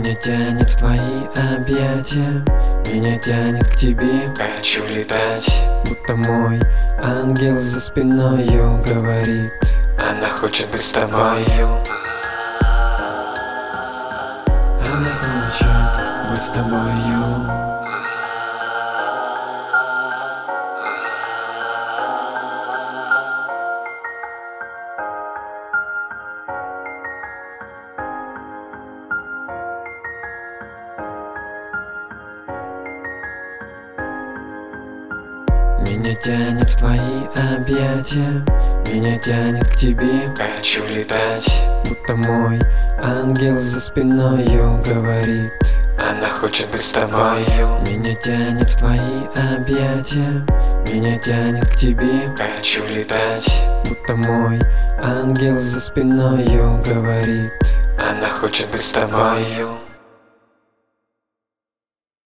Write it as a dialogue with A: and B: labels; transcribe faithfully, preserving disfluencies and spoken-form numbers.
A: Меня тянет в твои объятия, меня тянет к тебе.
B: Хочу летать,
A: будто мой ангел за спиною говорит:
B: она хочет быть с тобою.
A: Она хочет быть с тобою. Меня тянет в твои объятия, меня тянет к тебе.
B: Хочу летать,
A: будто мой ангел за спиною говорит:
B: она хочет быть с тобою.
A: Меня тянет в твои объятия, меня тянет к тебе.
B: Хочу летать,
A: будто мой ангел за спиною говорит:
B: она хочет быть с тобою.